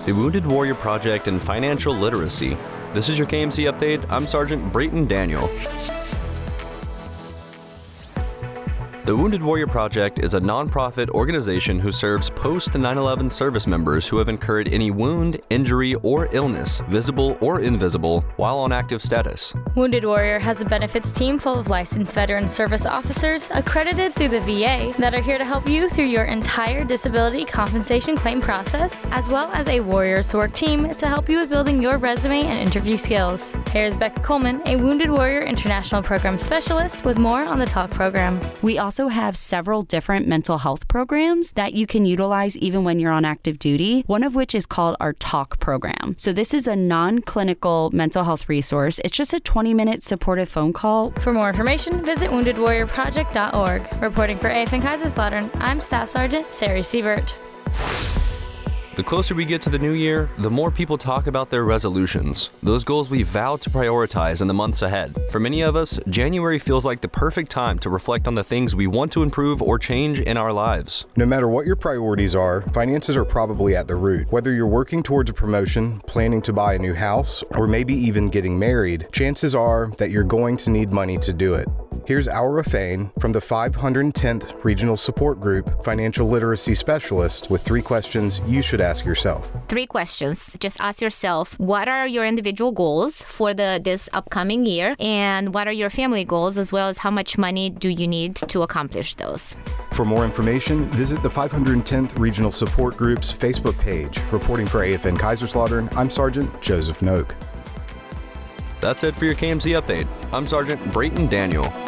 the Wounded Warrior Project, and financial literacy. This is your KMC Update. I'm Sergeant Brayton Daniel. The Wounded Warrior Project is a nonprofit organization who serves post-9/11 service members who have incurred any wound, injury, or illness, visible or invisible, while on active status. Wounded Warrior has a benefits team full of licensed veteran service officers accredited through the VA that are here to help you through your entire disability compensation claim process, as well as a Warriors Work team to help you with building your resume and interview skills. Here's Becca Coleman, a Wounded Warrior International Program Specialist, with more on the TALK program. We also have several different mental health programs that you can utilize even when you're on active duty, one of which is called our TALK program. So this is a non-clinical mental health resource. It's just a 20-minute supportive phone call. For more information, visit woundedwarriorproject.org. Reporting for AFN Kaiserslautern, I'm Staff Sergeant Sari Siebert. The closer we get to the new year, the more people talk about their resolutions, those goals we vow to prioritize in the months ahead. For many of us, January feels like the perfect time to reflect on the things we want to improve or change in our lives. No matter what your priorities are, finances are probably at the root. Whether you're working towards a promotion, planning to buy a new house, or maybe even getting married, chances are that you're going to need money to do it. Here's Aura Fain from the 510th Regional Support Group Financial Literacy Specialist with 3 questions you should ask yourself. 3 questions. Just ask yourself, what are your individual goals for this upcoming year? And what are your family goals, as well as how much money do you need to accomplish those? For more information, visit the 510th Regional Support Group's Facebook page. Reporting for AFN Kaiserslautern, I'm Sergeant Joseph Noak. That's it for your KMC Update. I'm Sergeant Brayton Daniel.